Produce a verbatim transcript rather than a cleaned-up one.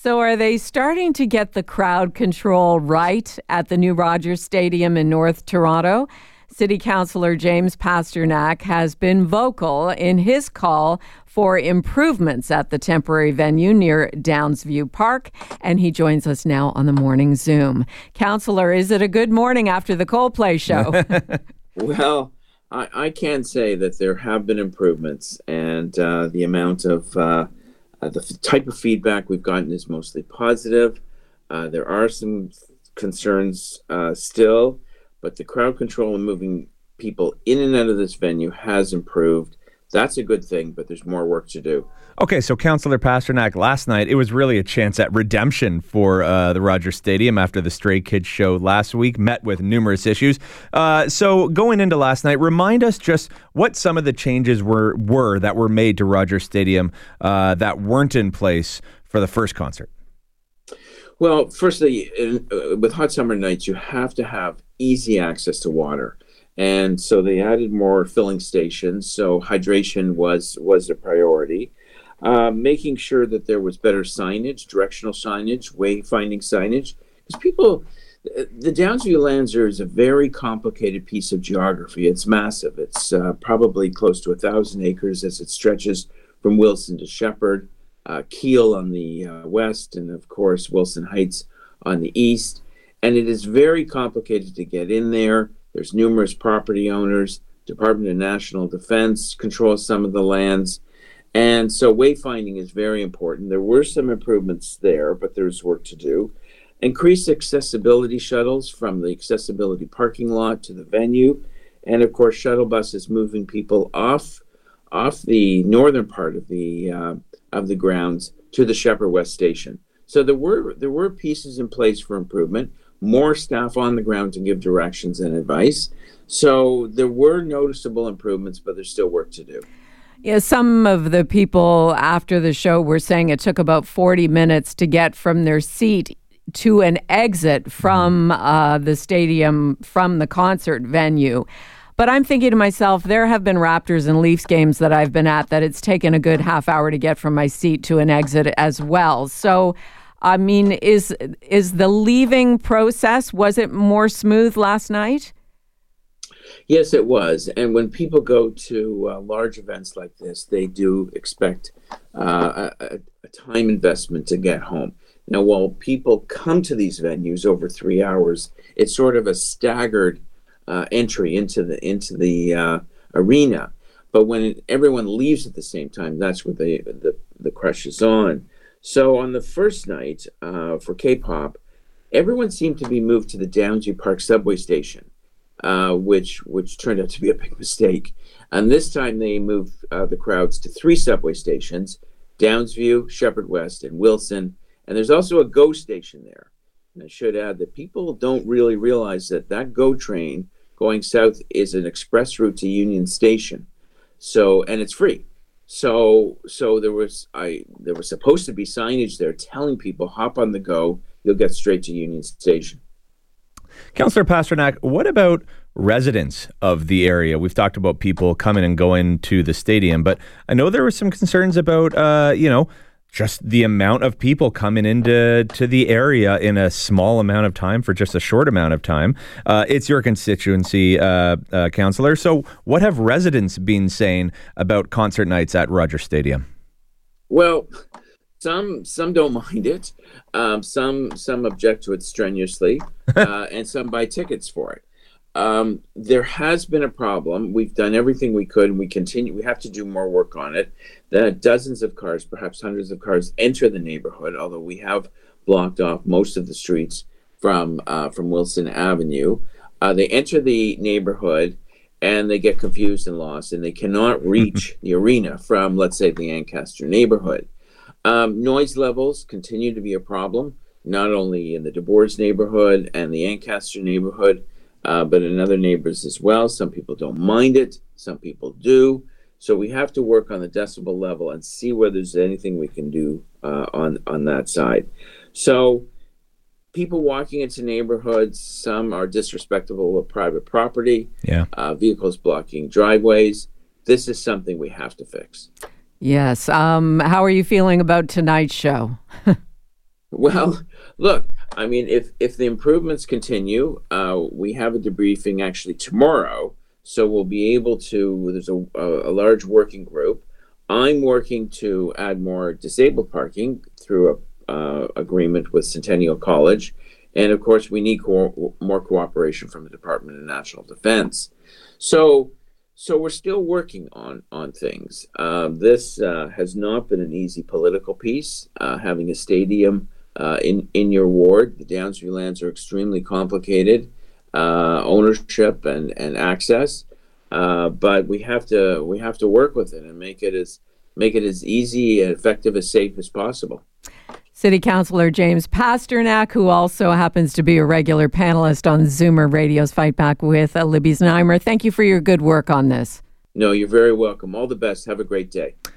So are they starting to get the crowd control right at the new Rogers Stadium in North Toronto? City Councillor James Pasternak has been vocal in his call for improvements at the temporary venue near Downsview Park, and he joins us now on the Morning Zoom. Councillor, is it a good morning after the Coldplay show? Well, I, I can say that there have been improvements, and uh, the amount of uh, uh, the f- type of feedback we've gotten is mostly positive. Uh, there are some concerns uh, still, but the crowd control and moving people in and out of this venue has improved. That's a good thing, but there's more work to do. Okay, so Councillor Pasternak, last night, it was really a chance at redemption for uh, the Rogers Stadium after the Stray Kids show last week, met with numerous issues. Uh, so going into last night, remind us just what some of the changes were, were that were made to Rogers Stadium uh, that weren't in place for the first concert. Well, firstly, in, uh, with hot summer nights, you have to have easy access to water. And so they added more filling stations. So hydration was, was a priority. Uh, making sure that there was better signage, directional signage, wayfinding signage. Because people, the Downsview Lands is a very complicated piece of geography. It's massive. It's uh, probably close to a thousand acres as it stretches from Wilson to Shepherd. Uh, Keele on the uh, west, and of course Wilson Heights on the east. And it is very complicated to get in there. There's numerous property owners. Department of National Defense controls some of the lands. And so wayfinding is very important. There were some improvements there, but there's work to do. Increased accessibility shuttles from the accessibility parking lot to the venue. And of course, shuttle buses moving people off, off the northern part of the uh, of the grounds to the Shepherd West Station. So there were there were pieces in place for improvement, more staff on the ground to give directions and advice. So there were noticeable improvements, but there's still work to do. Yeah, some of the people after the show were saying it took about forty minutes to get from their seat to an exit from uh, the stadium, from the concert venue. But I'm thinking to myself, there have been Raptors and Leafs games that I've been at that it's taken a good half hour to get from my seat to an exit as well. So, I mean, is is the leaving process, was it more smooth last night? Yes, it was. And when people go to uh, large events like this, they do expect uh, a, a time investment to get home. Now, while people come to these venues over three hours, it's sort of a staggered uh, entry into the into the uh, arena. But when everyone leaves at the same time, that's where the the, the crush is on. So on the first night uh, for K-pop, everyone seemed to be moved to the Downsview Park subway station. Uh, which which turned out to be a big mistake. And this time they moved uh, the crowds to three subway stations, Downsview, Shepherd West, and Wilson. And there's also a GO station there. And I should add that people don't really realize that that GO train going south is an express route to Union Station. So, and it's free. So so there was I there was supposed to be signage there telling people, hop on the GO, you'll get straight to Union Station. Councillor Pasternak, what about residents of the area? We've talked about people coming and going to the stadium, but I know there were some concerns about, uh, you know, just the amount of people coming into to the area in a small amount of time for just a short amount of time. Uh, it's your constituency, uh, uh, Councillor. So what have residents been saying about concert nights at Rogers Stadium? Well, Some some don't mind it. Um, some some object to it strenuously, uh, and some buy tickets for it. Um, there has been a problem. We've done everything we could, and we continue. We have to do more work on it. That dozens of cars, perhaps hundreds of cars, enter the neighborhood. Although we have blocked off most of the streets from uh, from Wilson Avenue, uh, they enter the neighborhood and they get confused and lost, and they cannot reach the arena from, let's say, the Ancaster neighborhood. Um, noise levels continue to be a problem, not only in the DeBoers neighborhood and the Ancaster neighborhood, uh, but in other neighbors as well. Some people don't mind it, some people do. So we have to work on the decibel level and see whether there's anything we can do uh, on, on that side. So people walking into neighborhoods, some are disrespectful of private property, yeah. uh, vehicles blocking driveways. This is something we have to fix. Yes. Um, how are you feeling about tonight's show? Well, look, I mean, if if the improvements continue, uh, we have a debriefing actually tomorrow, so we'll be able to. There's a, a, a large working group. I'm working to add more disabled parking through a uh, agreement with Centennial College, and of course, we need co- more cooperation from the Department of National Defense. So. So we're still working on on things. Uh, this uh, has not been an easy political piece. Uh, having a stadium uh, in in your ward, the Downsview lands are extremely complicated, uh, ownership and and access. Uh, but we have to we have to work with it and make it as make it as easy and effective, as safe as possible. City Councillor James Pasternak, who also happens to be a regular panelist on Zoomer Radio's Fight Back with uh, Libby Znaimer. Thank you for your good work on this. No, you're very welcome. All the best. Have a great day.